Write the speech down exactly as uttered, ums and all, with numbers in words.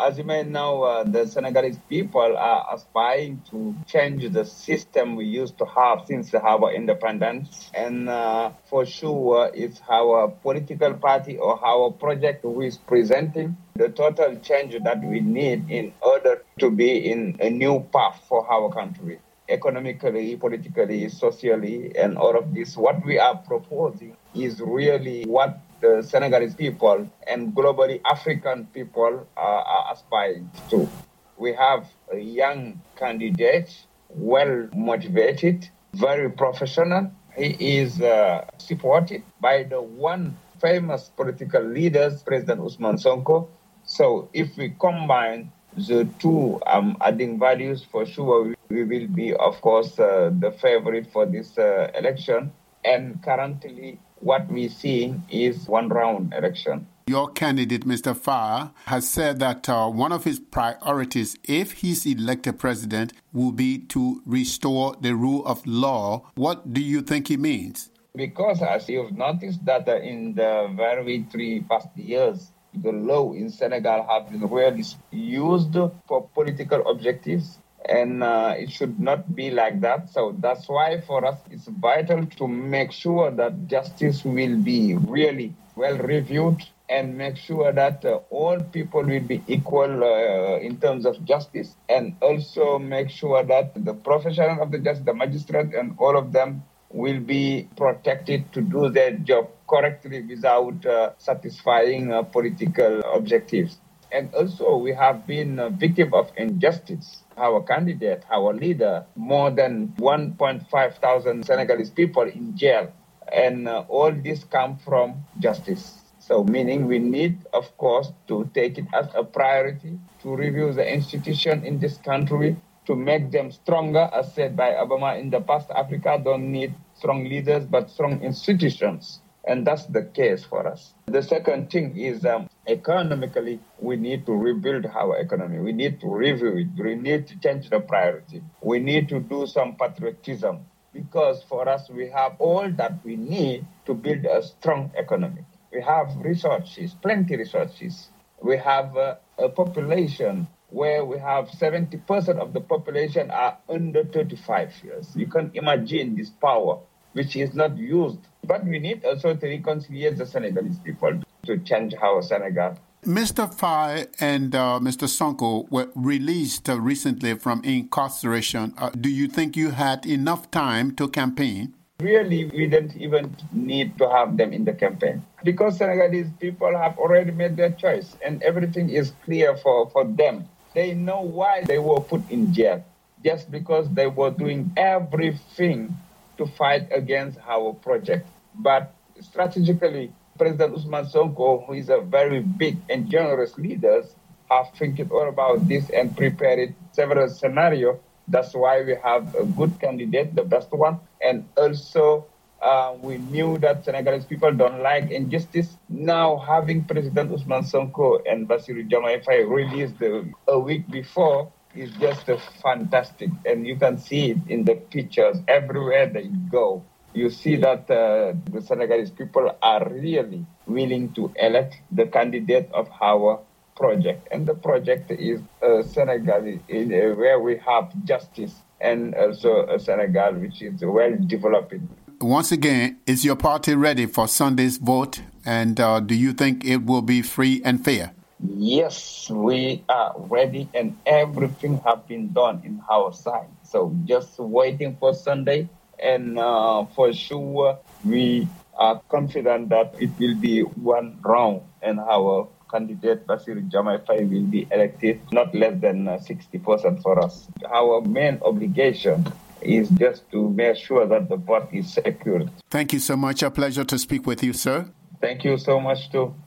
as you may know, uh, the Senegalese people are aspiring to change the system we used to have since our independence. And uh, for sure, it's our political party or our project who is presenting the total change that we need in order to be in a new path for our country. Economically, politically, socially, and all of this, what we are proposing is really what the Senegalese people and globally African people are, are aspiring to. We have a young candidate, well motivated, very professional. He is uh, supported by the one famous political leader, President Ousmane Sonko. So if we combine the two um, adding values, for sure, we, we will be, of course, uh, the favorite for this uh, election. And currently, what we're seeing is one round election. Your candidate, Mister Faye, has said that uh, one of his priorities, if he's elected president, will be to restore the rule of law. What do you think he means? Because as you've noticed that uh, in the very three past years, the law in Senegal have been really used for political objectives. And uh, it should not be like that. So that's why for us it's vital to make sure that justice will be really well reviewed and make sure that uh, all people will be equal uh, in terms of justice, and also make sure that the professional of the justice, the magistrate, and all of them will be protected to do their job correctly without uh, satisfying uh, political objectives. And also we have been a victim of injustice. Our candidate, our leader, more than one point five thousand Senegalese people in jail. And uh, all this comes from justice. So meaning we need, of course, to take it as a priority to review the institution in this country, to make them stronger. As said by Obama in the past, Africa don't need strong leaders, but strong institutions. And that's the case for us. The second thing is um, economically, we need to rebuild our economy. We need to review it. We need to change the priority. We need to do some patriotism, because for us, we have all that we need to build a strong economy. We have resources, plenty resources. We have uh, a population where we have seventy percent of the population are under thirty-five years. You can imagine this power, which is not used. But we need also to reconcile the Senegalese people to change our Senegal. Mister Faye and uh, Mister Sonko were released uh, recently from incarceration. Uh, do you think you had enough time to campaign? Really, we didn't even need to have them in the campaign, because Senegalese people have already made their choice and everything is clear for, for them. They know why they were put in jail, just because they were doing everything to fight against our project. But strategically, President Ousmane Sonko, who is a very big and generous leader, have thinking all about this and prepared several scenarios. That's why we have a good candidate, the best one. And also, uh, we knew that Senegalese people don't like injustice. Now, having President Ousmane Sonko and Bassirou Diomaye Faye released a, a week before is just uh, fantastic. And you can see it in the pictures everywhere they go. You see that uh, the Senegalese people are really willing to elect the candidate of our project. And the project is uh, Senegal, in, uh, where we have justice, and also a Senegal which is well developed. Once again, is your party ready for Sunday's vote? And uh, do you think it will be free and fair? Yes, we are ready, and everything has been done in our side. So just waiting for Sunday. And uh, for sure, we are confident that it will be one round and our candidate, Bassirou Diomaye Faye, will be elected, not less than uh, sixty percent for us. Our main obligation is just to make sure that the vote is secured. Thank you so much. A pleasure to speak with you, sir. Thank you so much, too.